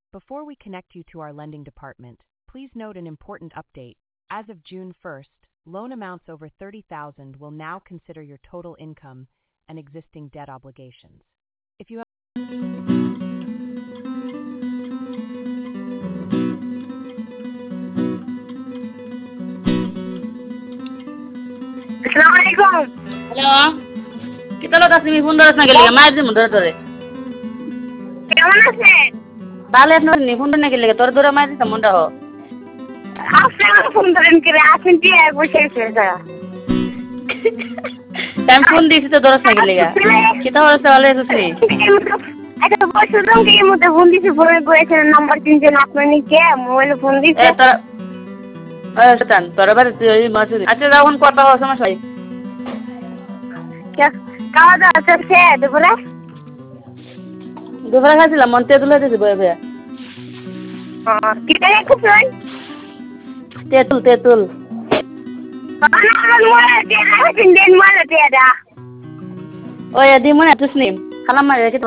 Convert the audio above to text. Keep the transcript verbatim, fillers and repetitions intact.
Before we connect you to our lending department, please note an important update. As of June first, loan amounts over thirty thousand will now consider your total income and existing debt obligations. If you have Assalamualaikum. Hello কি তাহলে কাছে তুমি phone ধরছ না গেলে মায়ের দিন ধরে ধরে কেমন আছেন? তাহলে আপনার নি ফোন ধরে না গেলে তোর ধরে মায়ের দিন মনটা হো আপনারা ফোন ধরেন কি রে? আসেন কি বসে আছে স্যার? আমি ফোন দিয়েছি তো ধরছ না গেলে কি তাহলে তাহলে তুমি আচ্ছা বসে দাও কি মধ্যে ফোন দিছি ফোনে কইছে নাম্বার তিনজন আপনার নিকে মোবাইলে ফোন দিছে এ তোর এ শতান তোর বাড়ি তুই মাসুদ আচ্ছা যখন কথা হয় সমস্যা নাই খাওয়া দাওয়া চলছে দুপুরে? দুপুরে খাইছিলাম মন্তে তুলে দিয়েছি বয়ে বয়ে কি টাকা খুঁজছেন? তেঁতুল তেঁতুল দিন মনে ওই দি মনে তুই খালাম মারে